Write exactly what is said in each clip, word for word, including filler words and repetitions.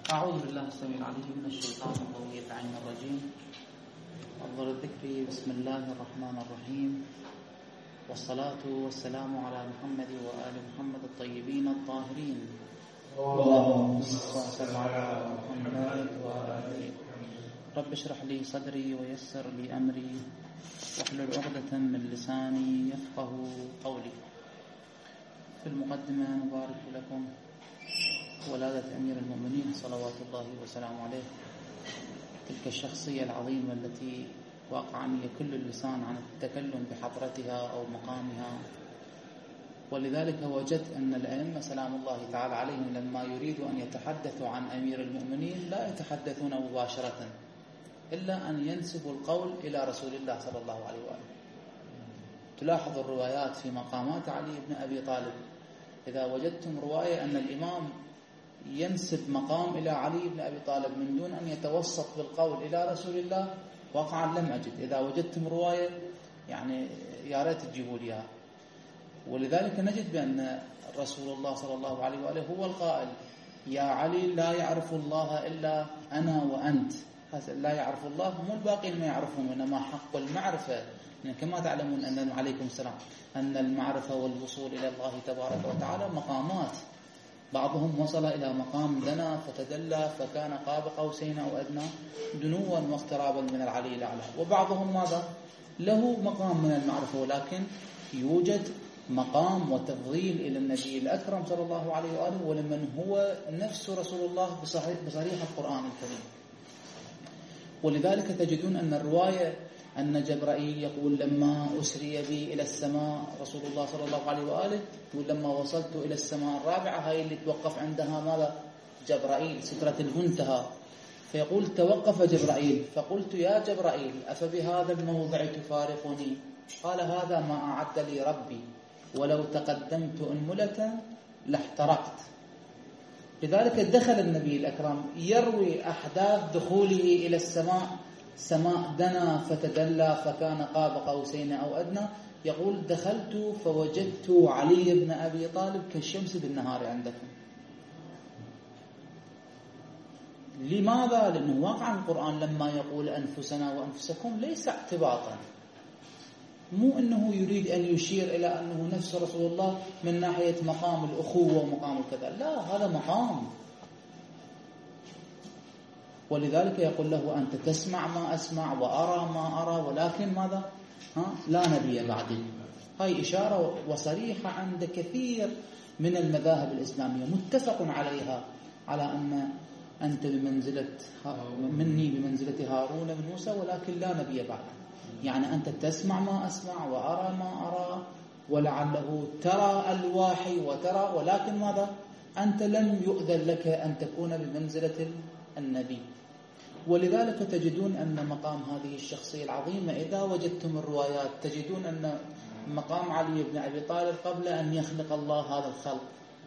أعوذ بالله السميع العليم من الشيطان اللعين الرجيم. أفضل الذكر بسم الله الرحمن الرحيم، والصلاة والسلام على محمد وآل محمد الطيبين الطاهرين. اللهم صل على محمد وآل رب اشرح لي صدري ويسر لي أمري واحلل عقدة من لساني يفقه قولي. في المقدمة نبارك لكم ولادة أمير المؤمنين صلوات الله وسلامه عليه، تلك الشخصية العظيمة التي واقعا كل اللسان عن التكلم بحضرتها أو مقامها. ولذلك وجدت أن الأئمة سلام الله تعالى عليهم لما يريدوا أن يتحدثوا عن أمير المؤمنين لا يتحدثون مباشرة إلا أن ينسبوا القول إلى رسول الله صلى الله عليه وآله. تلاحظ الروايات في مقامات علي بن أبي طالب، إذا وجدتم رواية أن الإمام ينسب مقام إلى علي بن أبي طالب من دون أن يتوسط بالقول إلى رسول الله، واقعا لم أجد. إذا وجدتم رواية يعني يا ريت تجيبوا لي إياها. ولذلك نجد بأن رسول الله صلى الله عليه وآله هو القائل: يا علي لا يعرف الله إلا أنا وأنت. لا يعرف الله مو الباقين ما يعرفون، إنما حق المعرفة. يعني كما تعلمون أن عليكم السلام أن المعرفة والوصول إلى الله تبارك وتعالى مقامات، بعضهم وصل إلى مقام دنا فتدلى فكان قاب قوسين أو أدنى دنوا واقترابا من العلي الأعلى، وبعضهم ماذا له مقام من المعرفة ولكن يوجد مقام وتفضيل إلى النبي الأكرم صلى الله عليه وآله ولمن هو نفس رسول الله بصريح, بصريح القرآن الكريم. ولذلك تجدون أن الرواية أن جبرائيل يقول لما أسري بي إلى السماء رسول الله صلى الله عليه وآله، يقول لما وصلت إلى السماء الرابعة، هاي اللي توقف عندها ماذا جبرائيل سدرة المنتهى، فيقول توقف جبرائيل فقلت يا جبرائيل أفبهذا الموضع تفارقني؟ قال هذا ما أعد لي ربي ولو تقدمت أنملة لاحترقت. لذلك دخل النبي الأكرم يروي أحداث دخوله إلى السماء، سماء دنا فتدلى فكان قاب قوسين أو أدنى، يقول دخلت فوجدت علي بن أبي طالب كالشمس بالنهار عندكم. لماذا؟ لأنه واقعا القرآن لما يقول أنفسنا وأنفسكم ليس اعتباطا، مو أنه يريد أن يشير إلى أنه نفس رسول الله من ناحية مقام الأخوة ومقام الكذا، لا، هذا مقام. ولذلك يقول له أنت تسمع ما أسمع وأرى ما أرى، ولكن ماذا؟ ها؟ لا نبي بعدي. هاي إشارة وصريحة عند كثير من المذاهب الإسلامية متفق عليها، على أن أنت بمنزلة مني بمنزلة هارون بن موسى ولكن لا نبي بعد. يعني أنت تسمع ما أسمع وأرى ما أرى، ولعله ترى الوحي وترى، ولكن ماذا؟ أنت لم يؤذن لك أن تكون بمنزلة النبي. ولذلك تجدون أن مقام هذه الشخصية العظيمة إذا وجدتم الروايات تجدون أن مقام علي بن أبي طالب قبل أن يخلق الله هذا الخلق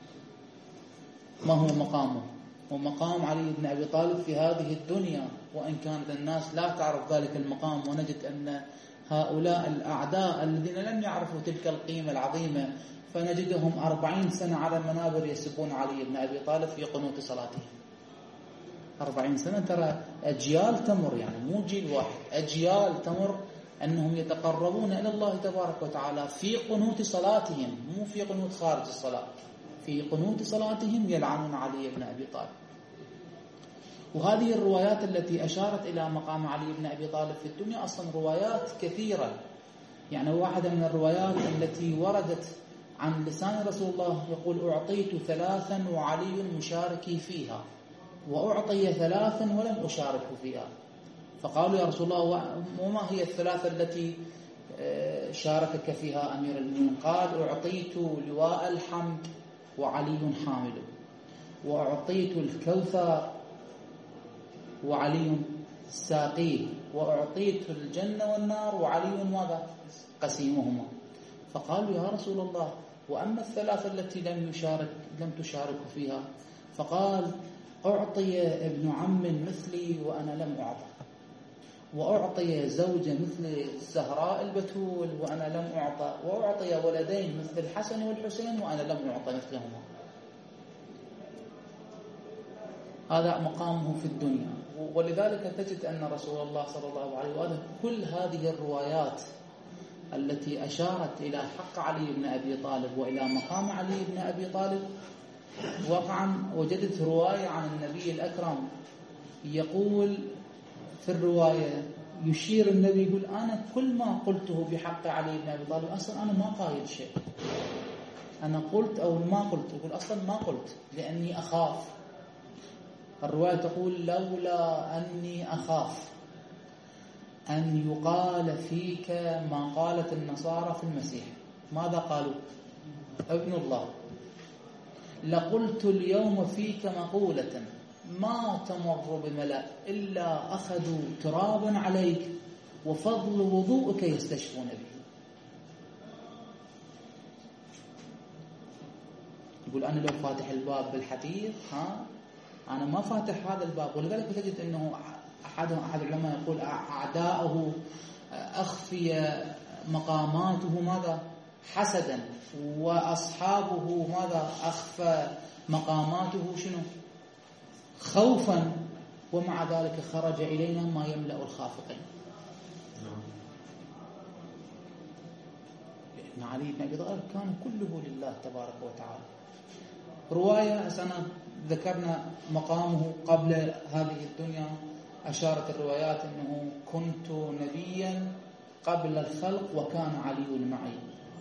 ما هو مقامه؟ ومقام علي بن أبي طالب في هذه الدنيا، وإن كانت الناس لا تعرف ذلك المقام، ونجد أن هؤلاء الأعداء الذين لم يعرفوا تلك القيمة العظيمة فنجدهم أربعين سنة على المنابر يسبون علي بن أبي طالب في قنوت صلاته. أربعين سنة، ترى أجيال تمر، يعني مو جيل واحد، أجيال تمر أنهم يتقربون إلى الله تبارك وتعالى في قنوت صلاتهم، مو في قنوت خارج الصلاة، في قنوت صلاتهم يلعنون علي بن أبي طالب. وهذه الروايات التي أشارت إلى مقام علي بن أبي طالب في الدنيا أصلا روايات كثيرة. يعني واحدة من الروايات التي وردت عن لسان رسول الله يقول أعطيت ثلاثا وعلي مشاركي فيها، وأعطي ثلاثا ولم أشارك فيها. فقالوا يا رسول الله وما هي الثلاثة التي شاركك فيها أمير المؤمنين؟ قال أعطيت لواء الحمد وعلي حامل، وأعطيت الكوثر وعلي ساقيه، وأعطيت الجنة والنار وعلي ماذا؟ قسيمهما. فقالوا يا رسول الله وأما الثلاثة التي لم يشارك لم تشارك فيها؟ فقال أعطي ابن عم مثلي وأنا لم أعطى، وأعطي زوجة مثل الزهراء البتول وأنا لم أعطى، وأعطي ولدين مثل الحسن والحسين وأنا لم أعطى مثلهما. هذا مقامه في الدنيا. ولذلك تجد أن رسول الله صلى الله عليه وآله كل هذه الروايات التي أشارت إلى حق علي بن أبي طالب وإلى مقام علي بن أبي طالب، وقعا وجدت رواية عن النبي الأكرم يقول في الرواية، يشير النبي يقول أنا كل ما قلته بحق علي بن أبي طالب أصلا أنا ما قايل شيء، أنا قلت أو ما قلت، يقول أصلا ما قلت لأني أخاف. الرواية تقول لولا أني أخاف أن يقال فيك ما قالت النصارى في المسيح. ماذا قالوا؟ ابن الله. لقلت اليوم فيك مقولة ما تمر بملأ إلا أخذوا ترابا عليك وفضل وضوءك يستشفون به. يقول أنا لو فاتح الباب بالحديث ها أنا ما فاتح هذا الباب. ولذلك تجد أنه أحد أحد العلماء يقول أعداؤه أخفي مقاماته ماذا حسدا، وأصحابه ماذا أخفى مقاماته شنو خوفا، ومع ذلك خرج إلينا ما يملأ الخافقين. لأن علي بن أبي طالب كان كله لله تبارك وتعالى. رواية سنة ذكرنا مقامه قبل هذه الدنيا، أشارت الروايات أنه كنت نبيا قبل الخلق وكان علي معي،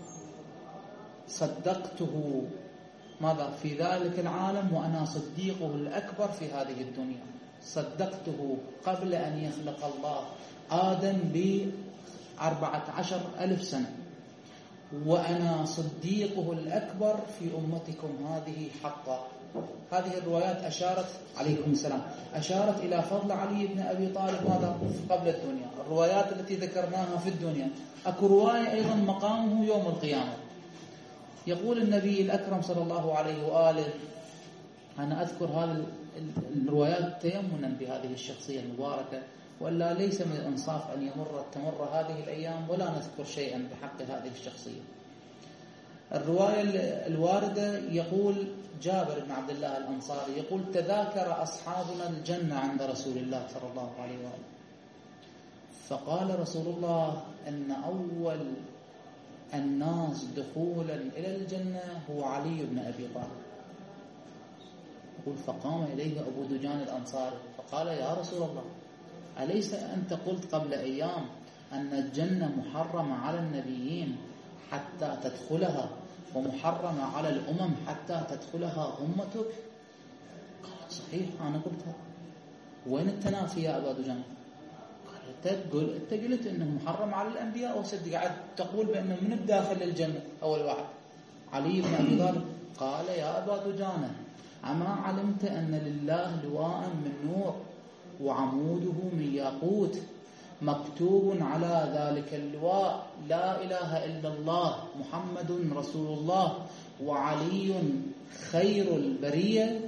صدقته ماذا في ذلك العالم وأنا صديقه الأكبر في هذه الدنيا. صدقته قبل أن يخلق الله آدم بأربعة عشر ألف سنة، وأنا صديقه الأكبر في أمتكم هذه حقا. هذه الروايات أشارت عليكم السلام أشارت إلى فضل علي بن أبي طالب ماذا قبل الدنيا. الروايات التي ذكرناها في الدنيا، أكو رواية أيضا مقامه يوم القيامة. يقول النبي الأكرم صلى الله عليه وآله، أنا أذكر هذه الروايات تيمنا بهذه الشخصية المباركة، ولا ليس من الإنصاف أن يمر تمر هذه الأيام ولا نذكر شيئا بحق هذه الشخصية. الرواية الواردة يقول جابر بن عبد الله الأنصاري يقول تذاكر أصحابنا الجنة عند رسول الله صلى الله عليه وآله، فقال رسول الله أن أول الناس دخولا إلى الجنة هو علي بن أبي طالب. يقول فقام إليه أبو دجان الأنصاري فقال يا رسول الله أليس أنت قلت قبل أيام أن الجنة محرمة على النبيين حتى تدخلها ومحرمة على الأمم حتى تدخلها أمتك؟ قال صحيح أنا قلتها. وين التنافي يا أبا دجان؟ قال تقول أنت قلت أنه محرم على الأنبياء وسد قاعد تقول بأنه من الداخل للجنة أول واحد علي بن أبي طالب. قال يا أبا دجان أما علمت أن لله لواء من نور وعموده من ياقوت مكتوب على ذلك اللواء لا إله إلا الله محمد رسول الله وعلي خير البرية؟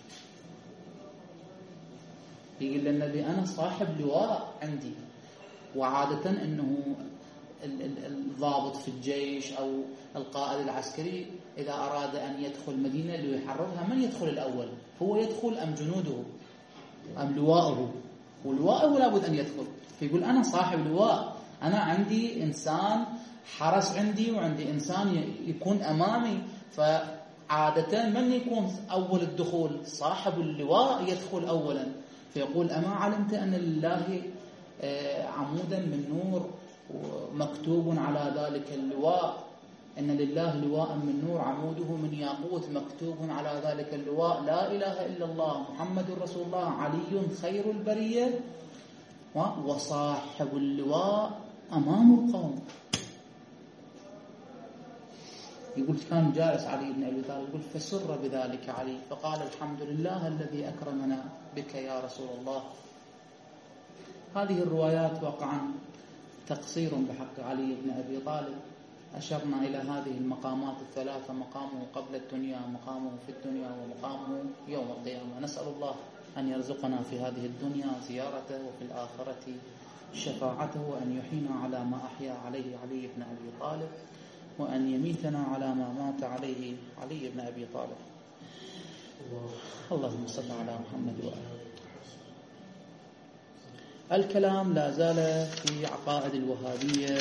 يقول للنبي أنا صاحب لواء عندي. وعادة أنه الضابط في الجيش أو القائد العسكري إذا أراد أن يدخل مدينة ليحررها من يدخل الأول؟ هو يدخل أم جنوده أم لواءه؟ ولواءه لابد أن يدخل. فيقول أنا صاحب لواء، أنا عندي إنسان حرس عندي وعندي إنسان يكون أمامي، فعادة من يكون أول الدخول؟ صاحب اللواء يدخل أولا. فيقول أما علمت أن لله عمودا من نور مكتوب على ذلك اللواء، أن لله لواء من نور عموده من ياقوت مكتوب على ذلك اللواء لا إله إلا الله محمد رسول الله علي خير البرية وصاحب اللواء أمام القوم. يقول كان جالس علي بن أبي طالب يقول فسر بذلك علي فقال الحمد لله الذي أكرمنا بك يا رسول الله. هذه الروايات واقعا تقصير بحق علي بن أبي طالب. أشرنا إلى هذه المقامات الثلاثة، مقامه قبل الدنيا، مقامه في الدنيا، ومقامه يوم القيامة. نسأل الله أن يرزقنا في هذه الدنيا زيارته وفي الآخرة شفاعته، وأن يحيينا على ما أحيا عليه علي بن أبي طالب، وأن يميتنا على ما مات عليه علي بن أبي طالب. اللهم صل على محمد وآله. الكلام لا زال في عقائد الوهابية،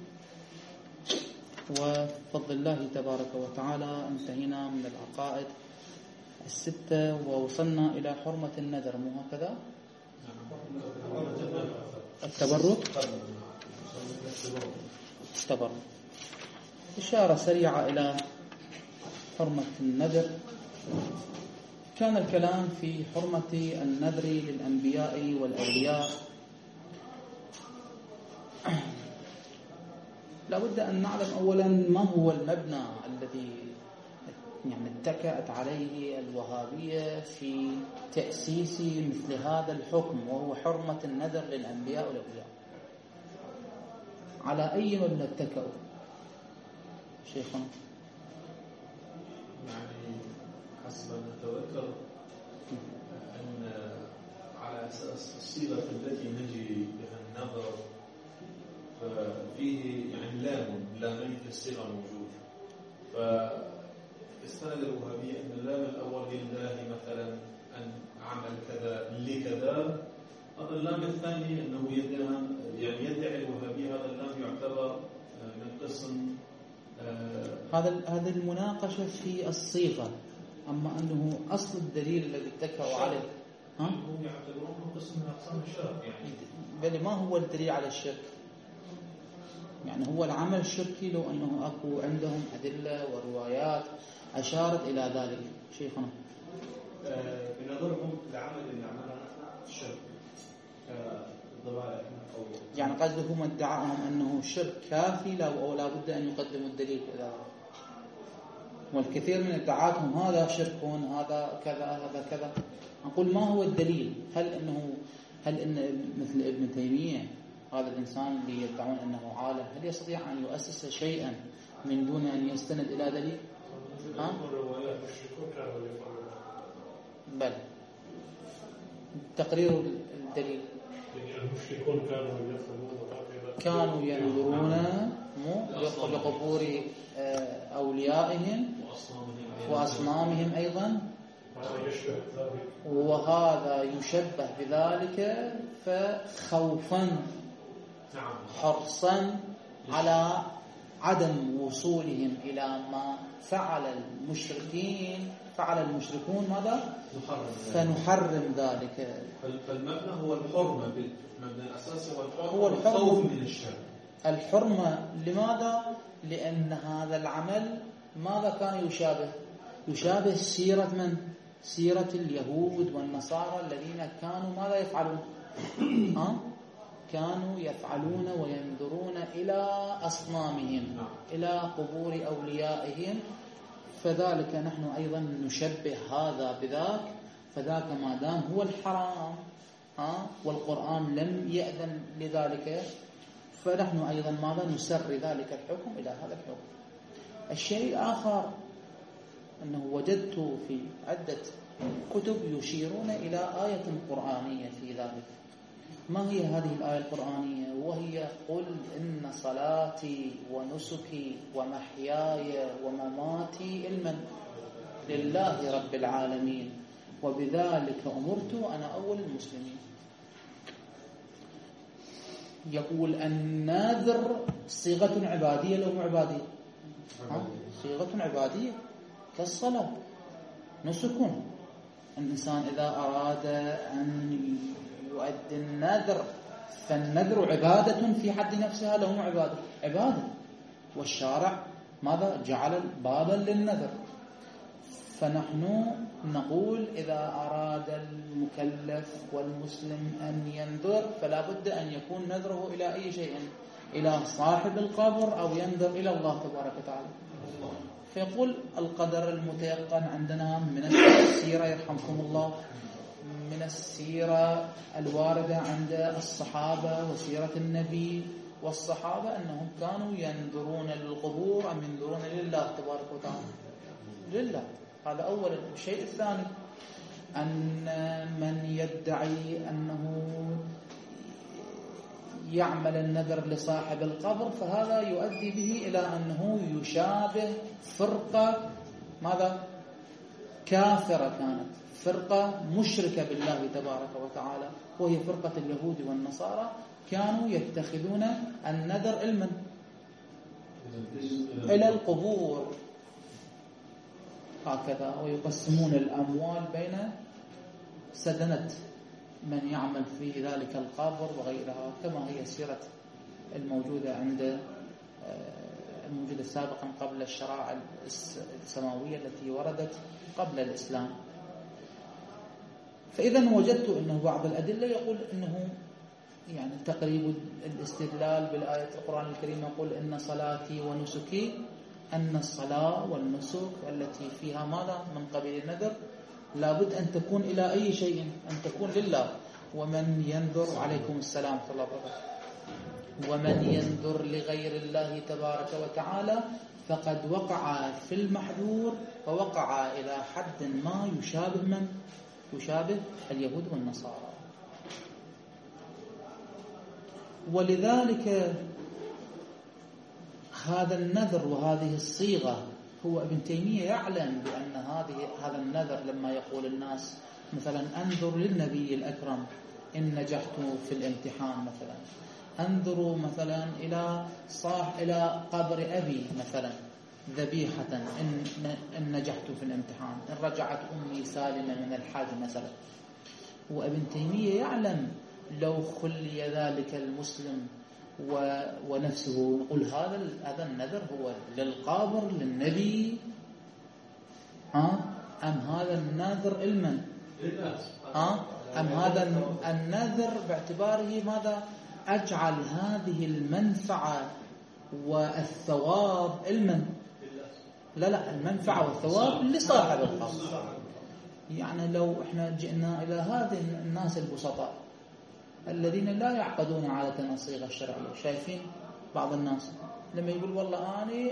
وبفضل الله تبارك وتعالى انتهينا من العقائد الستة ووصلنا إلى حرمة النذر، مو هكذا؟ التبرك التبرك إشارة سريعة إلى حرمة النذر. كان الكلام في حرمة النذر للأنبياء والأولياء. لابد أن نعلم أولا ما هو المبنى الذي يعني اتكأت عليه الوهابية في تأسيس مثل هذا الحكم، وهو حرمة النذر للأنبياء والأولياء. على أي مبنى اتكأوا شيخنا؟ يعني حسب ما نتذكر أن على أساس الصيغة التي نجي بها النظر فيه يعني لام لامين في الصيغة موجود، فاستند الوهابية أن اللام الأول لله مثلا أن عمل كذا لكذا. هذا اللام الثاني أنه يدعي يعني يدعي الوهابية هذا اللام يعتبر من قسم هذا هذه المناقشة في الصيغة، أما أنه أصل الدليل الذي اتكأوا عليه ها هم يعتبرونه قسم من أقسام الشرك. يعني بل ما هو الدليل على الشرك؟ يعني هو العمل الشركي لو أنه أكو عندهم أدلة وروايات أشارت إلى ذلك شيخنا. بنظرهم العمل اللي عمله الشرك كضبائع أو يعني قصدهم ادعاءهم أنه شرك كافي لا أو لا بد أن يقدموا الدليل إلى، والكثير من ادعاءاتهم هذا شرك هذا كذا هذا كذا. نقول ما هو الدليل؟ هل أنه هل أن مثل ابن تيمية هذا الإنسان اللي يدعون أنه عالم هل يستطيع أن يؤسس شيئا من دون أن يستند إلى دليل؟ ها؟ بل تقرير الدليل المشركون كانوا يفهمون كانوا ينظرون لقبور أوليائهم وأصنامهم أيضا، وهذا يشبه بذلك، فخوفا حرصا على عدم وصولهم إلى ما فعل المشركين فعل المشركون ماذا؟ فنحرم ذلك. فالمبنى هو الحرمة، المبنى الأساسي هو الحرمة، الخوف من الشر. الحرمة لماذا؟ لأن هذا العمل ماذا كان يشابه؟ يشابه سيرة من؟ سيرة اليهود والنصارى الذين كانوا ماذا يفعلون؟ ها؟ كانوا يفعلون وينظرون إلى أصنامهم، إلى قبور أوليائهم. فذلك نحن أيضا نشبه هذا بذاك، فذاك ما دام هو الحرام ها والقرآن لم يأذن لذلك، فنحن أيضا ماذا نسر ذلك الحكم إلى هذا الحكم. الشيء الآخر أنه وجدت في عدة كتب يشيرون إلى آية قرآنية في ذلك. ما هي هذه الآية القرآنية؟ وهي قل إن صلاتي ونسكي ومحياي ومماتي المن لله رب العالمين وبذلك أمرت أنا أول المسلمين. يقول الناذر صيغة عبادية لو مو عبادية؟ صيغة عبادية كالصلاة نسكون. الإنسان إذا أراد أن يؤدي النذر فالنذر عبادة في حد نفسها لو مو عبادة عبادة، والشارع ماذا جعل بابا للنذر. فنحن نقول إذا أراد المكلف والمسلم أن ينذر فلا بد أن يكون نذره إلى أي شيء، إلى صاحب القبر أو ينذر إلى الله تبارك وتعالى. فيقول القدر المتيقن عندنا من السيرة يرحمكم الله، من السيرة الواردة عند الصحابة وسيرة النبي والصحابة أنهم كانوا ينذرون للقبور أم ينذرون لله تبارك وتعالى؟ لله. هذا أولا. الشيء الثاني أن من يدعي أنه يعمل النذر لصاحب القبر فهذا يؤدي به إلى أنه يشابه فرقة ماذا؟ كافرة، كانت فرقة مشركة بالله تبارك وتعالى، وهي فرقة اليهود والنصارى. كانوا يتخذون النذر علما إلى القبور هكذا، ويقسمون الأموال بين سدنة من يعمل في ذلك القبر وغيرها، كما هي السيرة الموجودة عند الموجودة سابقا قبل الشرائع السماوية التي وردت قبل الإسلام. فإذا وجدت أنه بعض الأدلة يقول أنه يعني تقريب الاستدلال بالآية القرآن الكريم يقول إن صلاتي ونسكي، أن الصلاة والنسك التي فيها ماذا من قبيل النذر لابد أن تكون إلى أي شيء، أن تكون لله. ومن ينذر عليكم السلام ورحمة الله وبركاته ومن ينذر لغير الله تبارك وتعالى فقد وقع في المحذور، ووقع إلى حد ما يشابه من يشابه اليهود والنصارى. ولذلك هذا النذر وهذه الصيغة، هو ابن تيمية يعلم بأن هذه هذا النذر لما يقول الناس مثلا أنذر للنبي الأكرم إن نجحت في الامتحان، مثلا أنذر مثلا إلى صاح إلى قبر أبي مثلا ذبيحة إن إن نجحت في الامتحان، إن رجعت أمي سالمة من الحج مثلا. وابن تيمية يعلم لو خلي ذلك المسلم و... ونفسه، نقول هذا هذا النذر هو للقابر للنبي ها أم هذا النذر علما ها أم هذا النذر باعتباره ماذا أجعل هذه المنفعة والثواب علما؟ لا لا المنفعة والثواب لصاحب القبر. يعني لو احنا جئنا إلى هذه الناس البسطاء الذين لا يعقدون عادة الصيغة الشرعية، شايفين بعض الناس لما يقول والله أنا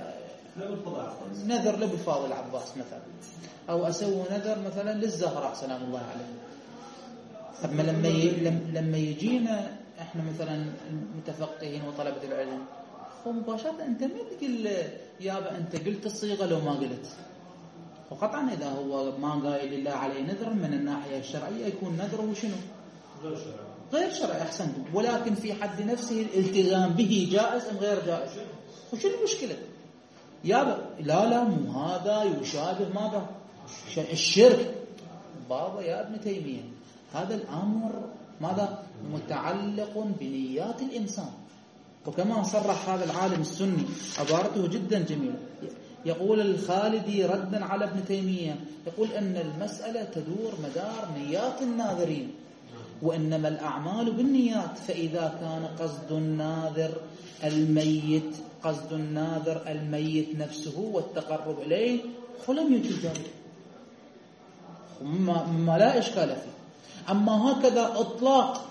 نذر لأبي الفاضل العباس مثلا، أو أسوي نذر مثلا للزهراء سلام الله عليه. أما لما لما يجينا احنا مثلا المتفقهين وطلبة العلم، ومباشرة أنت ما تقول يابا أنت قلت الصيغة لو ما قلت. وقطعا إذا هو ما قايل لله عليه نذر من الناحية الشرعية يكون نذره شنو؟ غير شرعي. غير شرعي أحسنتم. ولكن في حد نفسه الالتزام به جائز أم غير جائز؟ وشو المشكلة؟ يابا لا لا مو هذا يشابه ماذا؟ الشرك. بابا يا ابن تيمية هذا الأمر ماذا؟ متعلق بنيات الإنسان. وكما صرح هذا العالم السني عبارته جدا جميلة، يقول الخالدي ردا على ابن تيمية، يقول أن المسألة تدور مدار نيات الناذرين، وإنما الأعمال بالنيات. فإذا كان قصد الناذر الميت قصد الناذر الميت نفسه والتقرب إليه فلم يجوز ذلك، ما لا إشكال فيه. أما هكذا إطلاق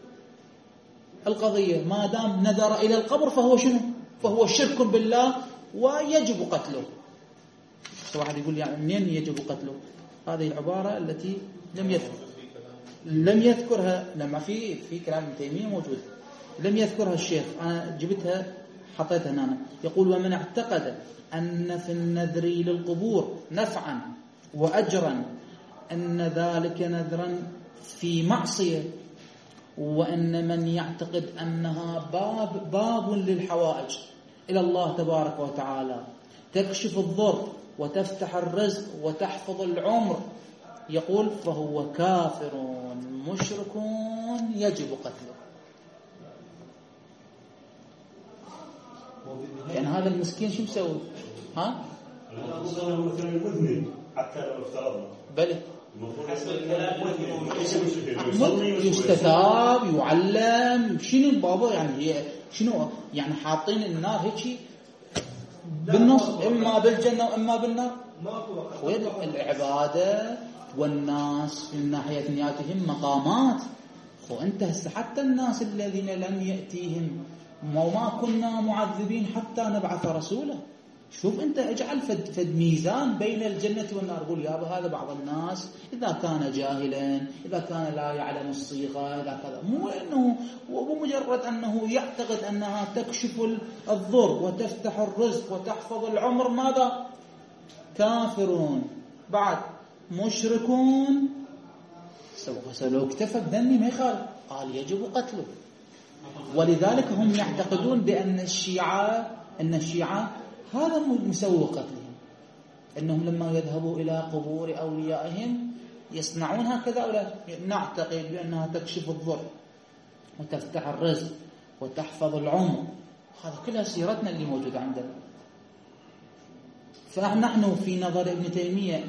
القضية ما دام نذر إلى القبر فهو شنو؟ فهو شرك بالله ويجب قتله. واحد يقول يعني منين يجب قتله؟ هذه العبارة التي لم يذكر لم يذكرها لما في في كلام ابن تيمية موجود، لم يذكرها الشيخ، أنا جبتها حطيتها هنا. يقول ومن اعتقد أن في النذر للقبور نفعا وأجرا أن ذلك نذرا في معصية، وأن من يعتقد أنها باب باب للحوائج إلى الله تبارك وتعالى تكشف الضر وتفتح الرزق وتحفظ العمر، يقول فهو كافر مشرك يجب قتله. يعني هذا المسكين شو مسوي؟ ها؟ حتى لو افترضنا بلى يستثاب يعلم شنو بابا، يعني شنو يعني حاطين النار هيك بالنص، إما بالجنة وإما بالنار. وين العبادة والناس من ناحية نياتهم مقامات. وأنت هسه حتى الناس الذين لم يأتيهم وما كنا معذبين حتى نبعث رسولا، شوف أنت اجعل فد, فد ميزان بين الجنة والنار. قول يابا هذا بعض الناس إذا كان جاهلا، إذا كان لا يعلم الصيغة، إذا كذا، مو أنه ومجرد أنه يعتقد أنها تكشف الضر وتفتح الرزق وتحفظ العمر ماذا؟ كافرون بعد مشركون لو اكتفى بدمي ما يخالف، قال يجب قتله. ولذلك هم يعتقدون بأن الشيعة أن الشيعة هذا مسوي قتلهم، أنهم لما يذهبوا إلى قبور أوليائهم يصنعون هكذا أو لا؟ نعتقد بأنها تكشف الضر وتفتح الرزق وتحفظ العمر، هذا كلها سيرتنا اللي موجودة عندنا. فنحن في نظر ابن تيمية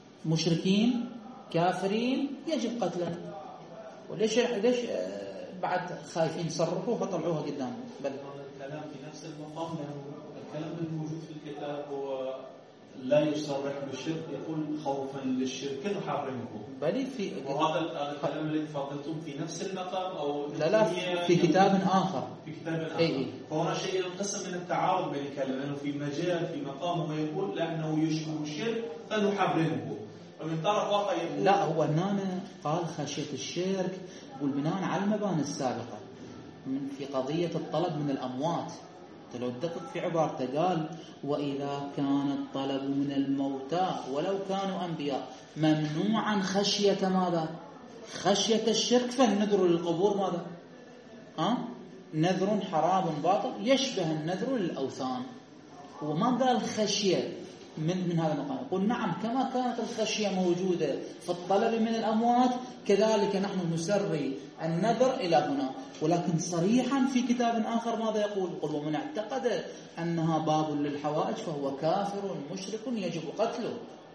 مشركين كافرين يجب قتلهم. وليش ليش بعد خايفين يصرفوا فطلعوها قدامهم؟ بل الكلام في نفس المقام، الكلام الموجود في الكتاب هو لا يصرح بالشرك، يقول خوفا للشرك نحرمه. بل في وهذا الكلام الذي تفضلتم في نفس المقام او لا لا في كتاب آخر في كتاب آخر. أي. فهنا شيء ينقسم من التعارض بين الكلام، لأنه في مجال في مقامه يقول لأنه يشبه الشرك فنحرمه، ومن طرف آخر يقول لا، هو هنا قال خشية الشرك والبناء على المباني السابقة من في قضية الطلب من الأموات. لو تدقق في عبارته قال وإذا كان الطلب من الموتى ولو كانوا أنبياء ممنوعا خشية ماذا؟ خشية الشرك، فالنذر للقبور ماذا؟ ها؟ نذر حرام باطل يشبه النذر للأوثان. وما قال خشية من من هذا المقام، يقول نعم كما كانت الخشية موجودة في الطلب من الأموات كذلك نحن نسري النذر إلى هنا. ولكن صريحا في كتاب آخر ماذا يقول؟ يقول ومن اعتقد أنها باب للحوائج فهو كافر مشرك يجب قتله.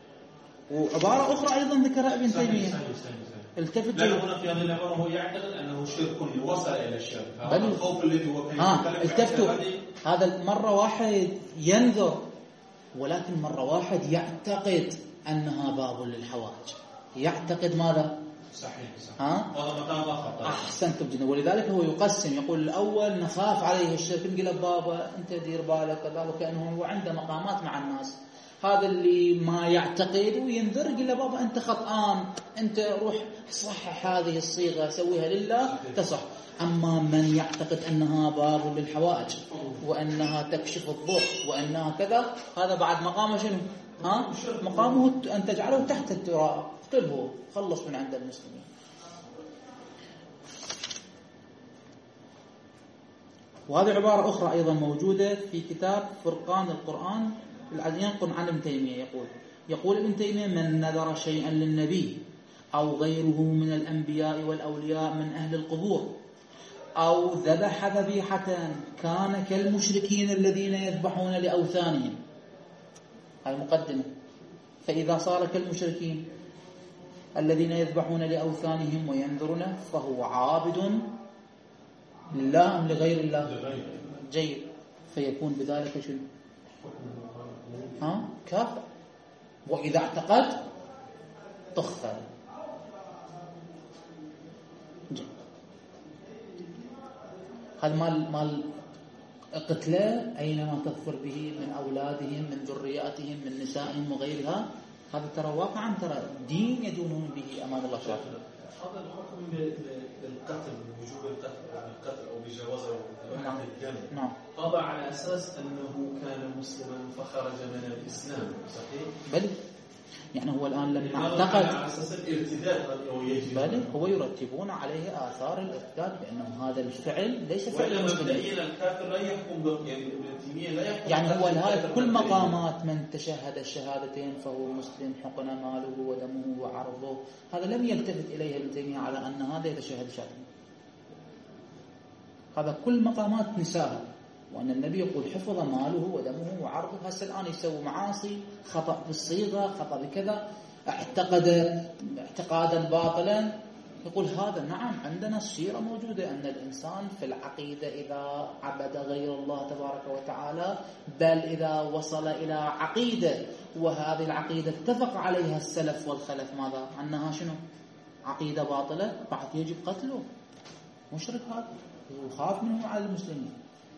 وعبارة أخرى أيضا ذكرها ابن تيمية. التفت لأنه هنا في هذه العبارة هو يعتقد أنه شرك وصل إلى الشرك، هذا الخوف الذي هو كان آه التفتوا هذا مرة واحد ينذر، ولكن مرة واحد يعتقد أنها باب للحوائج. يعتقد ماذا؟ صحيح صحيح. ها؟ هذا مقام آخر. أحسنتم جدا. ولذلك هو يقسم، يقول الأول نخاف عليه الشرك، نقول بابا أنت دير بالك كذا، وكأنه هو عنده مقامات مع الناس. هذا اللي ما يعتقد وينذر يقول له بابا أنت خطآن، أنت روح صحح هذه الصيغة سويها لله تصح. أما من يعتقد أنها باب للحوائج وأنها تكشف الضر وأنها كذا، هذا بعد مقامه شنو؟ ها؟ مقامه أن تجعله تحت التراب، اقتله، خلص من عند المسلمين. وهذه عبارة أخرى أيضا موجودة في كتاب فرقان القرآن ينقل عن ابن تيمية. يقول يقول ابن تيمية من نذر شيئا للنبي أو غيره من الأنبياء والأولياء من أهل القبور أو ذبح ذبيحة كان كالمشركين الذين يذبحون لأوثانهم. هاي مقدمة. فإذا صار كالمشركين الذين يذبحون لأوثانهم وينذرون فهو عابد لله أم لغير الله؟ جيد. فيكون بذلك شنو؟ ها؟ كافر. وإذا اعتقد تخفى. جيد. هذا مال مال قتله أينما تظفر به من أولادهم من ذرياتهم من نسائهم وغيرها، هذا ترى واقعا ترى دين يدونون به أمام الله تعالى. هذا الحكم بالقتل، بوجوب القتل القتل أو بجوازه نعم. الدم. نعم. هذا على أساس أنه كان مسلما فخرج من الإسلام، صحيح؟ بل يعني هو الآن لما اعتقد اعتقد على أساس الارتداد أو يجب، بل هو يرتبون عليه آثار الارتداد بأنه هذا الفعل ليس فعل مسلم. الكافر لا يحكم يعني ابن تيمية لا يحكم يعني هو هذا كل مقامات من تشهد الشهادتين فهو مسلم حقن ماله ودمه وعرضه، هذا لم يلتفت إليه ابن تيمية على أن هذا يتشهد شهادتين. هذا كل مقامات نساء، وأن النبي يقول حفظ ماله ودمه وعرضه. هسه الآن يسوي معاصي، خطأ بالصيغة، خطأ بكذا، اعتقد اعتقادا باطلا، يقول هذا نعم عندنا السيرة موجودة أن الإنسان في العقيدة إذا عبد غير الله تبارك وتعالى، بل إذا وصل إلى عقيدة وهذه العقيدة اتفق عليها السلف والخلف ماذا؟ أنها شنو؟ عقيدة باطلة، بعد يجب قتله. مشرك هذا وخاف منه على المسلمين.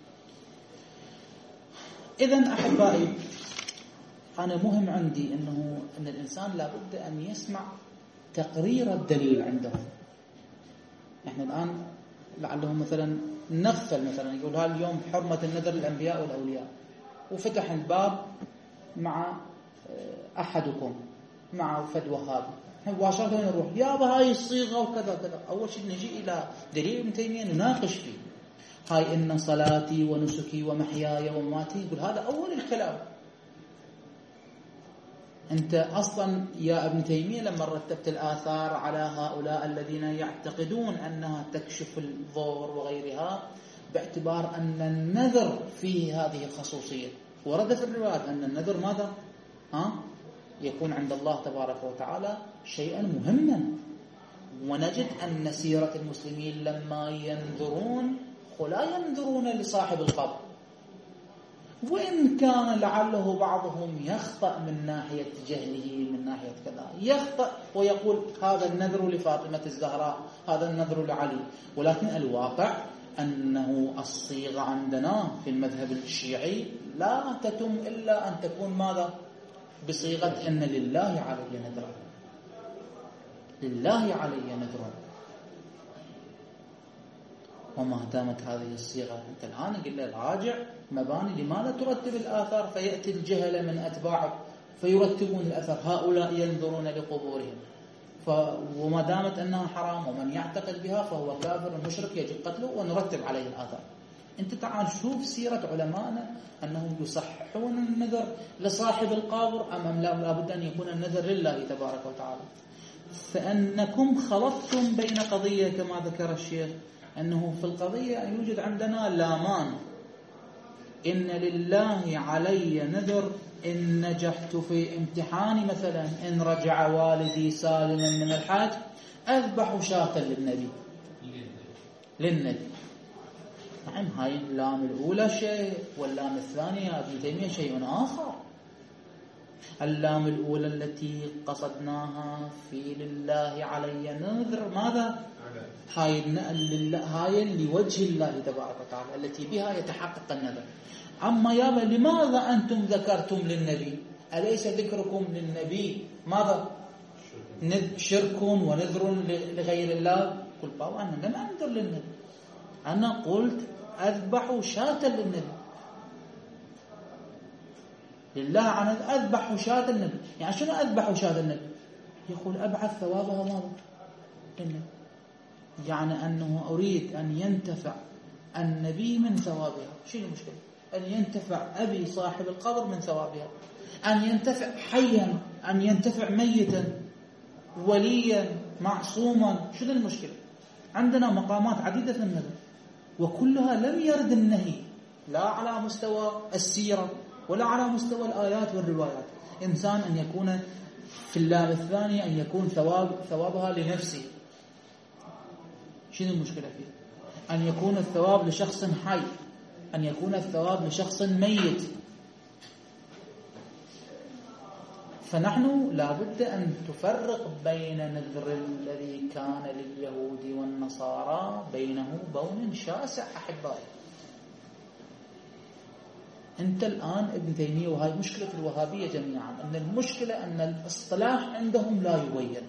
إذن أحبائي أنا مهم عندي أنه أن الإنسان لابد أن يسمع تقرير الدليل عندهم. إحنا الآن لعلهم مثلا نغفل مثلا يقول هذا اليوم حرمة النذر للأنبياء والأولياء، وفتح الباب مع أحدكم مع فد وهابي مباشرة نروح يابا هاي الصيغة وكذا كذا. أول شيء نجي إلى دليل ابن تيمية نناقش فيه. هاي إن صلاتي ونسكي ومحياي ومماتي، يقول هذا أول الكلام. أنت أصلا يا ابن تيمية لما رتبت الآثار على هؤلاء الذين يعتقدون أنها تكشف الظهر وغيرها باعتبار أن النذر فيه هذه الخصوصية، ورد في الروايات أن النذر ماذا؟ ها؟ يكون عند الله تبارك وتعالى شيئا مهما. ونجد أن سيرة المسلمين لما ينذرون ولا ينذرون لصاحب القبر، وإن كان لعله بعضهم يخطأ من ناحية جهله من ناحية كذا، يخطأ ويقول هذا النذر لفاطمة الزهراء، هذا النذر لعلي، ولكن الواقع أنه الصيغة عندنا في المذهب الشيعي لا تتم إلا أن تكون ماذا؟ بصيغة أن لله علي نذرا، لله علي نذرا. وما دامت هذه الصيغة أنت الآن قل راجع مباني لماذا ترتب الآثار، فيأتي الجهل من أتباعه فيرتبون الأثر، هؤلاء ينذرون لقبورهم. ف... وما دامت أنها حرام ومن يعتقد بها فهو كافر مشرك يجب قتله ونرتب عليه الآثار. أنت تعال شوف سيرة علمائنا أنهم يصححون النذر لصاحب القبر أم لا بد أن يكون النذر لله تبارك وتعالى. فأنكم خلطتم بين قضية كما ذكر الشيخ أنه في القضية يوجد عندنا لامان، إن لله علي نذر إن نجحت في امتحاني مثلا، إن رجع والدي سالما من الحج أذبح شاة للنبي للنبي. نعم هاي اللام الأولى شيء واللام الثانية ابن تيمية شيء آخر. اللام الأولى التي قصدناها في لله علي نذر ماذا؟ هاي هاي لوجه الله تبارك وتعالى التي بها يتحقق النذر. أما يابا لماذا أنتم ذكرتم للنبي؟ أليس ذكركم للنبي ماذا؟ شرك ونذر لغير الله؟ قل بابا أنا لم أنذر للنبي، أنا قلت أذبح شاة للنبي، لله عن أذبح شاة النبي. يعني شنو أذبح شاة النبي؟ يقول أبعث ثوابها ماذا؟ للنبي. يعني أنه أريد أن ينتفع النبي من ثوابها. شنو المشكلة؟ أن ينتفع أبي صاحب القبر من ثوابها، أن ينتفع حيا، أن ينتفع ميتا، وليا، معصوما. شنو المشكلة؟ عندنا مقامات عديدة في النذر وكلها لم يرد النهي لا على مستوى السيرة ولا على مستوى الآيات والروايات. إنسان أن يكون في اللام الثاني أن يكون ثواب ثوابها لنفسه، شنو المشكلة فيه؟ أن يكون الثواب لشخص حي، أن يكون الثواب لشخص ميت. فنحن لابد أن تفرق بين نذر الذي كان لليهود والنصارى بينه بون شاسع. أحبائي أنت الآن ابن تيمية، وهي مشكلة الوهابية جميعا، أن المشكلة أن الاصطلاح عندهم لا يبين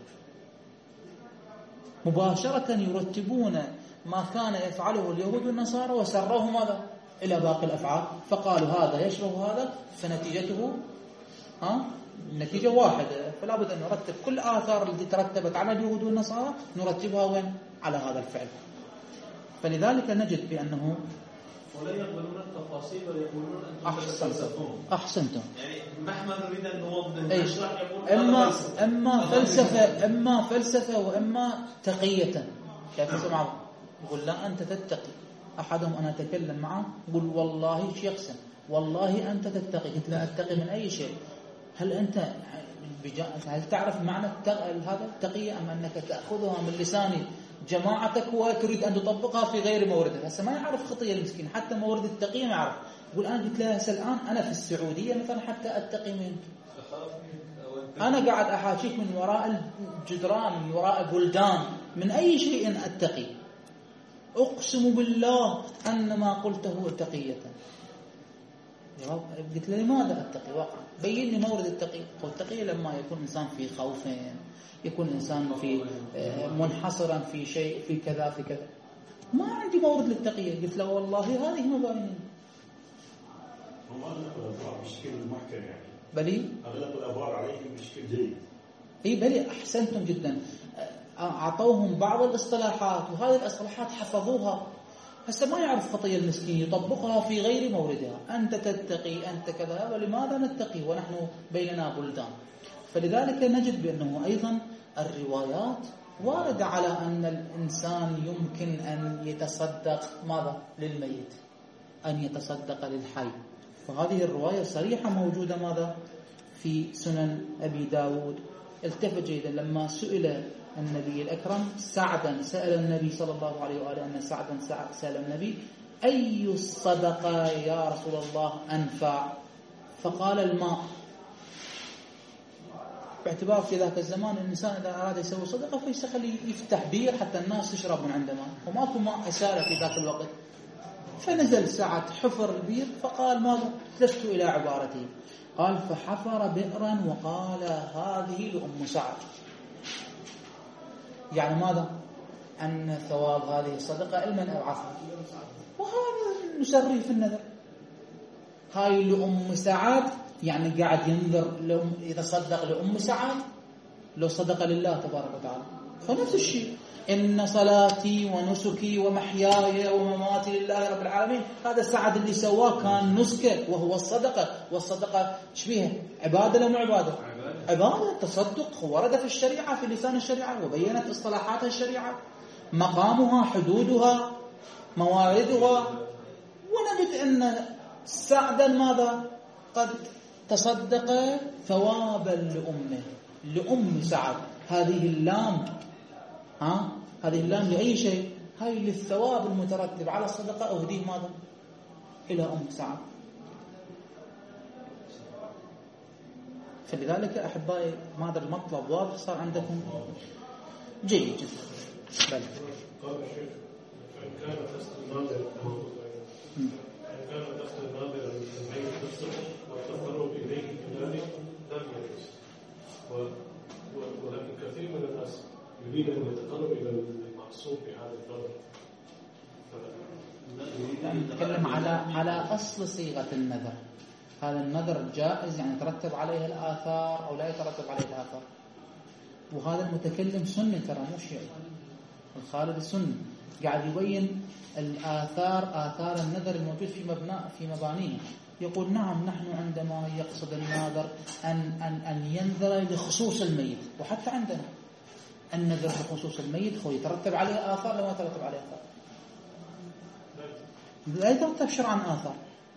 مباشرة، يرتبون ما كان يفعله اليهود والنصارى وسروه ماذا؟ إلى باقي الأفعال، فقالوا هذا يشبه هذا، فنتيجته ها نتيجة واحدة. فلا بد أن نرتب كل آثار التي ترتبت على اليهود والنصارى نرتبها وين؟ على هذا الفعل. فلذلك نجد بأنه ولا يقبلون التفاصيل ويقولون أنتم تتفلسفون. أحسنتم. يعني مهما نريد أن نوضح إيش؟ إما إما فلسفة إما فلسفة وإما تقية. كيف تسمع؟ يقول لا أنت تتقي. أحدهم أنا أتكلم معه يقول والله شخصا والله أنت تتقي. قلت لا أتقي من أي شيء. هل أنت هل تعرف معنى هذا التقية أم أنك تأخذها من لسان جماعتك وتريد أن تطبقها في غير موردها؟ هسه ما يعرف خطية المسكين، حتى مورد التقية ما يعرف. يقول أنا قلت له هسه الآن أنا في السعودية مثلا حتى أتقي منك، أنا قاعد أحاكيك من وراء الجدران من وراء بلدان، من أي شيء أتقي؟ أقسم بالله أن ما قلته تقية. قلت له لماذا أتقي؟ واقع بين لي مورد التقي. والتقي لما يكون إنسان في خوف، يكون إنسان في منحصرا في شيء في كذا في كذا. ما عندي مورد للتقية. قلت له والله هذه مباين. هم أغلق الأبواب بشكل محكم يعني. بلي أغلق الأبواب عليهم بشكل جيد. اي بلي احسنتم جدا، اعطوهم بعض الاصطلاحات وهذه الاصطلاحات حفظوها، هسه ما يعرف خطية المسكين يطبقها في غير موردها. أنت تتقي أنت كذا، ولماذا نتقي ونحن بيننا بلدان؟ فلذلك نجد بأنه أيضا الروايات واردة على أن الإنسان يمكن أن يتصدق ماذا للميت، أن يتصدق للحي. فهذه الرواية صريحة موجودة ماذا في سنن أبي داود. التفت جيدا لما سئل النبي الأكرم سعدا، سأل النبي صلى الله عليه وآله أن سعدا سأل النبي أي الصدقة يا رسول الله أنفع؟ فقال الماء، باعتبار في ذاك الزمان الإنسان إذا أراد يسوي صدقة فيستخلي يفتح بير حتى الناس تشرب من عنده ماء، وماكو ماء أسالة في ذاك الوقت. فنزل سعد حفر البير، فقال ماذا؟ لست إلى عبارته، قال فحفر بئرا وقال هذه لأم سعد. يعني ماذا؟ أن ثواب هذه الصدقة لمن أبعثها، وهذا نسري في النذر. هاي لأم سعد، يعني قاعد ينذر لأم، إذا صدق لأم سعد لو صدق لله تبارك وتعالى. فنفس الشيء، إن صلاتي ونسكي ومحياي ومماتي لله رب العالمين، هذا سعد اللي سواه كان نسكه وهو الصدقة. والصدقة شبيها عبادة لو مو عبادة؟ عبادة. تصدق ورد في الشريعة، في لسان الشريعة، وبينت اصطلاحاتها الشريعة، مقامها، حدودها، مواردها. ونجد أن سعدا ماذا؟ قد تصدق ثوابا لأمه، لأم سعد. هذه اللام، ها هذه اللام لأي شيء؟ هاي للثواب المترتب على الصدقة، أهديه ماذا؟ إلى أم سعد. فلذلك أحبائي هذا المطلب واضح صار عندكم؟ جيد جدا. بل قال الشيخ فإن كان قصد الناظر إن كان قصد الناظر الميت نفسه والتقرب إليه كذلك لم يجوز، ولكن كثير من الناس يريد أن يتقرب إلى المعصوم بهذا النظر. يعني نتكلم على على أصل صيغة النذر. هذا النذر جائز، يعني يترتب عليه الآثار أو لا يترتب عليه الآثار. وهذا المتكلم سني ترى مو شيعي، الخالد السني قاعد يبين الآثار، آثار النذر الموجود في مبنى في مبانيه. يقول نعم، نحن عندما يقصد الناذر أن أن أن ينذر لخصوص الميت، وحتى عندنا النذر لخصوص الميت هو يترتب عليه آثار لو ما يترتب عليه آثار، لا يترتب شرعا آثار.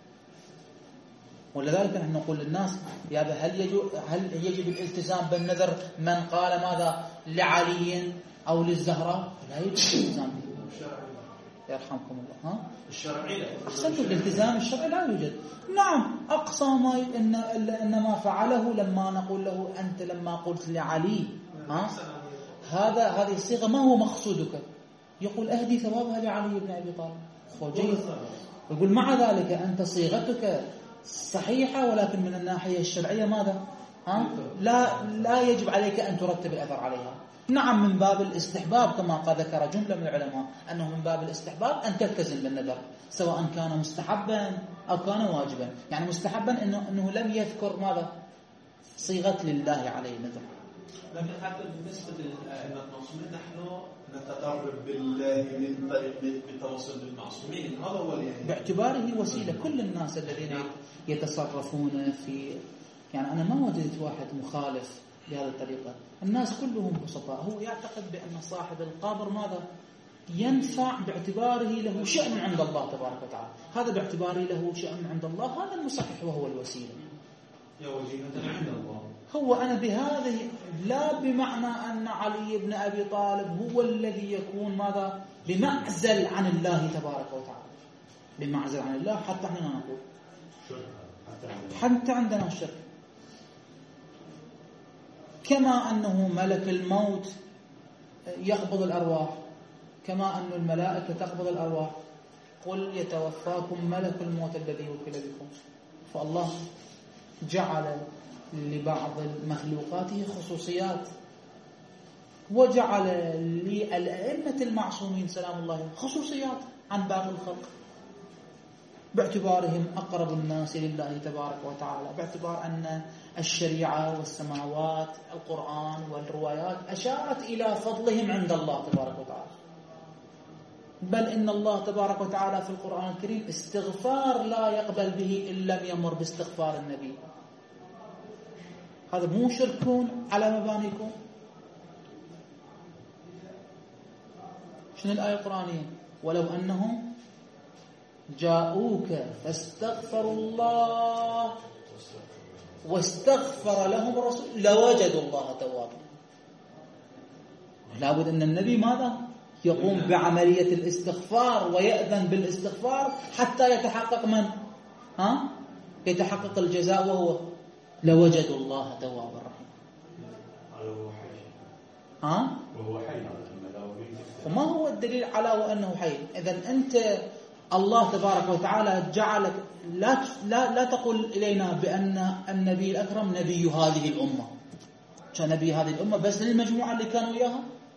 ولذلك نحن نقول للناس يا هل يجب هل يجب الالتزام بالنذر من قال ماذا لعلي أو للزهراء؟ لا يجب الالتزام به. يرحمكم الله. ها الشرعي أحسنتم، الالتزام الشرعي لا يوجد. نعم، أقصى ما إن إن ما فعله لما نقول له أنت لما قلت لعلي، ها هذا هذه الصيغة ما هو مقصودك؟ يقول أهدي ثوابها لعلي بن أبي طالب. جيد. يقول مع ذلك أنت صيغتك صحيحة، ولكن من الناحية الشرعية ماذا؟ ها؟ لا لا يجب عليك أن ترتب الأثر عليها. نعم، من باب الاستحباب كما قد ذكر جملة من العلماء أنه من باب الاستحباب أن تلتزم بالنذر، سواء كان مستحبا أو كان واجبا. يعني مستحبا إنه إنه لم يذكر ماذا؟ صيغة لله عليه النذر. لكن حتى بالنسبة للمعصومين نحن نتقرب بالله من طريق بالتوصل بالمعصومين، هذا هو يعني باعتباره وسيلة. كل الناس الذين يتصرفون في، يعني أنا ما وجدت واحد مخالف بهذه الطريقة، الناس كلهم بسطاء. هو يعتقد بأن صاحب القبر ماذا؟ ينفع باعتباره له شأن عند الله تبارك وتعالى، هذا باعتباره له شأن عند الله، هذا المصحح وهو الوسيلة. يا وجيهة عند الله. هو أنا بهذه لا بمعنى أن علي بن أبي طالب هو الذي يكون ماذا؟ بمعزل عن الله تبارك وتعالى، بمعزل عن الله. حتى احنا نقول حتى عندنا الشرك، كما أنه ملك الموت يقبض الأرواح، كما أن الملائكة تقبض الأرواح. قل يتوفاكم ملك الموت الذي وكل بكم. فالله جعل لبعض مخلوقاته خصوصيات، وجعل للأئمة المعصومين سلام الله خصوصيات عن باقي الخلق. باعتبارهم أقرب الناس لله تبارك وتعالى، باعتبار أن الشريعة والسماوات القرآن والروايات أشارت إلى فضلهم عند الله تبارك وتعالى. بل إن الله تبارك وتعالى في القرآن الكريم استغفار لا يقبل به إن لم يمر باستغفار النبي. هذا مو شركون على مبانيكم؟ شنو الآية القرآنية؟ ولو أنهم جاءوك فاستغفروا الله واستغفر لهم الرسول لوجدوا الله توابا. لابد أن النبي ماذا؟ يقوم بعملية الاستغفار ويأذن بالاستغفار حتى يتحقق من؟ ها؟ يتحقق الجزاء، وهو لوجدوا الله توابا رحيما. ها؟ وهو حي. وما هو الدليل على وأنه حي؟ إذن أنت الله تبارك وتعالى جعلك لا لا لا تقل إلينا بأن النبي الأكرم نبي هذه الأمة. كان نبي هذه الأمة بس للمجموعة اللي كانوا وياها.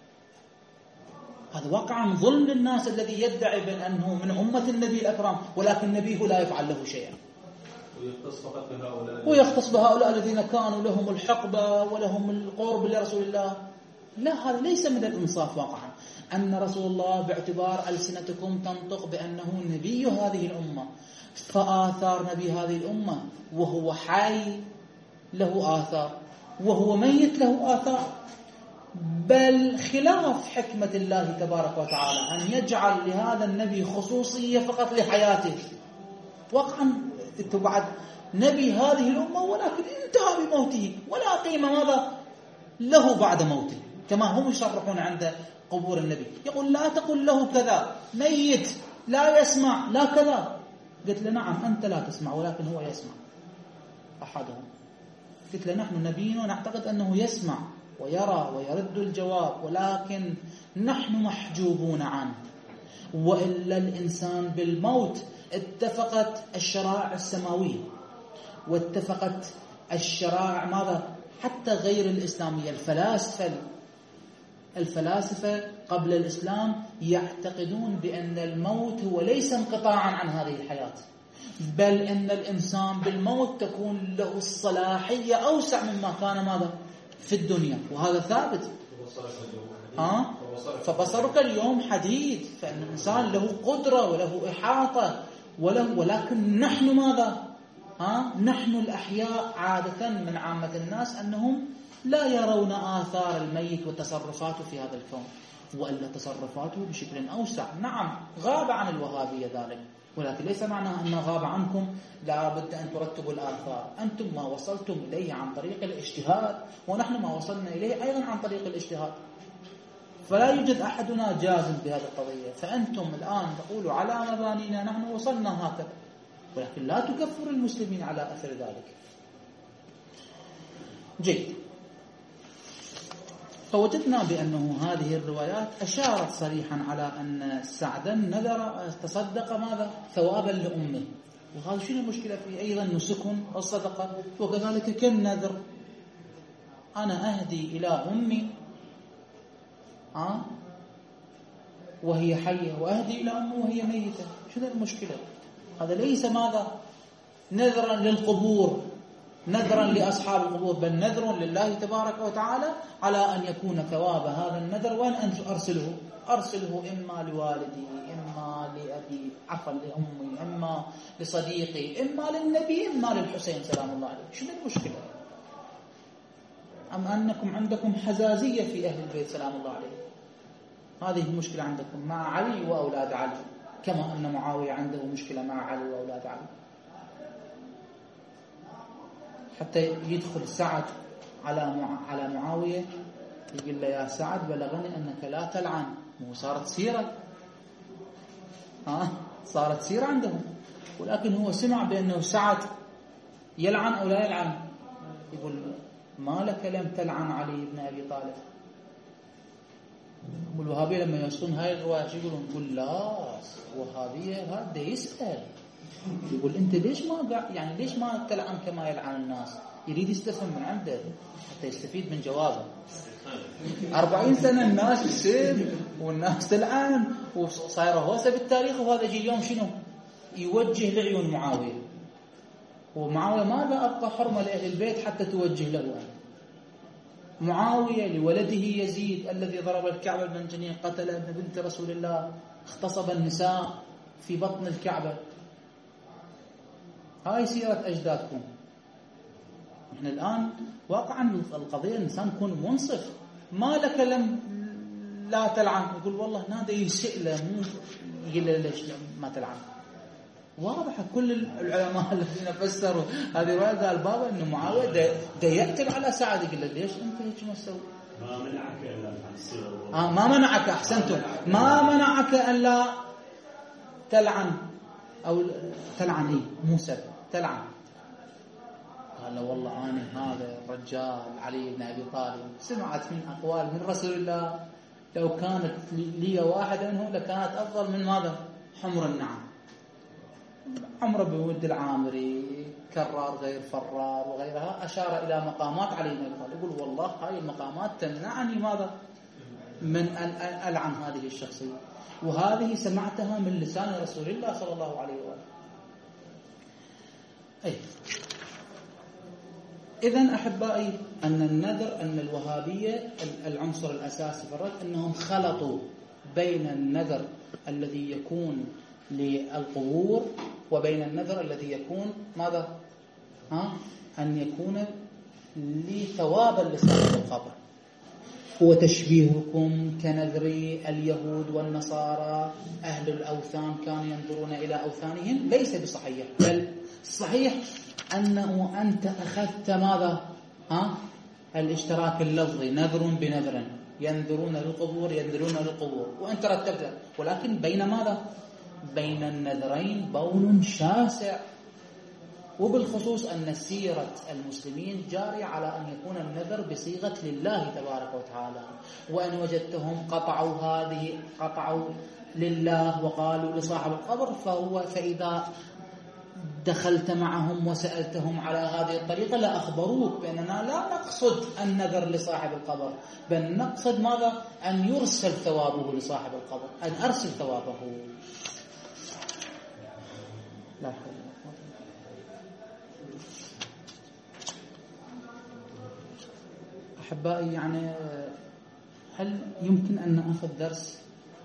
هذا واقعا ظلم للناس الذي يدعي بأنه من أمة النبي الأكرم ولكن نبيه لا يفعل له شيئا. ويختص بهؤلاء الذين كانوا لهم الحقبة ولهم القرب لرسول الله. لا، هذا ليس من الإنصاف واقعا. أن رسول الله باعتبار ألسنتكم تنطق بأنه نبي هذه الأمة، فآثار نبي هذه الأمة وهو حي له آثار وهو ميت له آثار. بل خلاف حكمة الله تبارك وتعالى أن يجعل لهذا النبي خصوصية فقط لحياته. واقعا بعد نبي هذه الأمة ولكن انتهى بموته ولا قيمة ماذا له بعد موته، كما هم يصرحون عند قبور النبي. يقول لا تقل له كذا، ميت لا يسمع لا كذا. قلت له نعم أنت لا تسمع ولكن هو يسمع أحدهم. قلت له نحن نبينا نعتقد أنه يسمع ويرى ويرد الجواب، ولكن نحن محجوبون عنه. وإلا الإنسان بالموت اتفقت الشرائع السماوية واتفقت الشرائع ماذا حتى غير الإسلامية. الفلاسفة الفلاسفة قبل الإسلام يعتقدون بأن الموت هو ليس انقطاعا عن هذه الحياة، بل أن الإنسان بالموت تكون له الصلاحية أوسع مما كان ماذا في الدنيا، وهذا ثابت. ها؟ فبصرك اليوم حديد، فإن الإنسان له قدرة وله إحاطة وله، ولكن نحن ماذا؟ ها؟ نحن الأحياء عادة من عامة الناس أنهم لا يرون آثار الميت وتصرفاته في هذا الكون، وإلا تصرفاته بشكل أوسع. نعم غاب عن الوهابية ذلك، ولكن ليس معناه أنه غاب عنكم لا بد أن ترتبوا الآثار. أنتم ما وصلتم إليه عن طريق الاجتهاد، ونحن ما وصلنا إليه أيضا عن طريق الاجتهاد، فلا يوجد أحدنا جازم بهذه القضية. فأنتم الآن تقولوا على مبانينا نحن وصلنا هكذا، ولكن لا تكفر المسلمين على أثر ذلك. جيد. فوجدنا بأنه هذه الروايات أشارت صريحا على أن سعدا نذر تصدق ماذا ثوابا لأمه، وهذا شنو المشكلة فيه؟ أيضا نسك والصدقة، وكذلك كالنذر. أنا أهدي إلى أمي أه؟ وهي حية، وأهدي إلى أمي وهي ميتة. شنو المشكلة؟ هذا ليس ماذا نذرا للقبور، نذرا لأصحاب القبور، بل نذر لله تبارك وتعالى على أن يكون ثواب هذا النذر. وأن أرسله أرسله إما لوالدي، إما لأبي، عفوا لأمي، إما لصديقي، إما للنبي، إما للحسين سلام الله عليه. شنو المشكلة؟ أم أنكم عندكم حزازية في أهل البيت سلام الله عليه؟ هذه المشكلة عندكم مع علي وأولاد علي، كما أن معاوية عنده مشكلة مع علي وأولاد علي. حتى يدخل سعد على على معاوية يقول له يا سعد بلغني أنك لا تلعن. وصارت سيرة، ها صارت سيرة عندهم، ولكن هو سمع بأنه سعد يلعن أو لا يلعن. يقول ما لك لم تلعن علي بن أبي طالب. والوهابية لما يوصلون هاي الرواية يقولون يقول لا وهابية هذا يسأل، يقول أنت ليش ما يعني ليش ما تلعن كما يلعن الناس؟ يريد يستفهم من عنده حتى يستفيد من جوابه. أربعين سنة الناس تسب والناس تلعن وصايره هوسة بالتاريخ، وهذا جي اليوم شنو يوجه لعيون معاوية، ومعاوية ماذا أبقى حرمة لأهل البيت حتى توجه له أنا. معاوية لولده يزيد الذي ضرب الكعبة المنجنية، قتل ابن بنت رسول الله، اغتصب النساء في بطن الكعبة. هاي سيرة أجدادكم. إحنا الآن واقعا القضية الإنسان يكون منصف، ما لك لم لا تلعن، يقول والله هذا يسئ له، مو يقول له ليش ما تلعن. واضحة كل العلماء الذين فسروا هذه الرواية قال بابا إنه معاوية ده, ده يقتل على سعد، يقول له ليش أنت هيك ما تسوي؟ ما منعك إلا أن تصير آه ما منعك، أحسنتم، ما منعك أن لا تلعن أو تلعن إيه موسى تلعن. قال والله أنا هذا الرجال علي بن أبي طالب سمعت من أقوال من رسول الله لو كانت لي واحدة منهم لكانت أفضل من ماذا؟ حمر النعم. عمرو بن ود العامري، كرار غير فرار وغيرها، أشار إلى مقامات علي بن أبي طالب، يقول والله هاي المقامات تمنعني ماذا؟ من أن ألعن هذه الشخصية، وهذه سمعتها من لسان رسول الله صلى الله عليه وآله. أي إذن أحبائي أن النذر، أن الوهابية العنصر الأساسي في الرد أنهم خلطوا بين النذر الذي يكون للقبور وبين النذر الذي يكون ماذا؟ ها؟ أن يكون لثوابا لصاحب القبر. وتشبيهكم كنذر اليهود والنصارى أهل الأوثان كانوا ينظرون إلى أوثانهم ليس بصحيح، بل صحيح أنه أنت أخذت ماذا؟ ها؟ الاشتراك اللفظي، نذر بنذر، ينذرون للقبور ينذرون للقبور، وأنت رتبت، ولكن بين ماذا؟ بين النذرين بول شاسع. وبالخصوص أن سيرة المسلمين جارية على أن يكون النذر بصيغة لله تبارك وتعالى، وأن وجدتهم قطعوا هذه قطعوا لله وقالوا لصاحب القبر، فهو فإذا دخلت معهم وسألتهم على هذه الطريقة لأخبروك بأننا لا نقصد النذر لصاحب القبر، بل نقصد ماذا؟ أن يرسل ثوابه لصاحب القبر، أن أرسل ثوابه. لا حول ولا قوة. أحبائي يعني هل يمكن أن نأخذ درس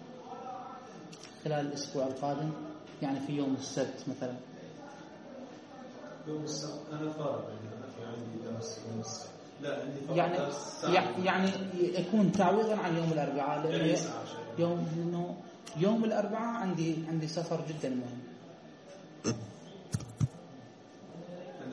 خلال الأسبوع القادم، يعني في يوم السبت مثلا؟ يوم السبت أنا فارغ، يعني أنا في عندي درس يوم السبت، لا عندي فقط يعني درس يعني يكون تعويضا عن يوم الأربعاء، لأنه يعني يوم يوم الأربعاء عندي عندي سفر جدا مهم.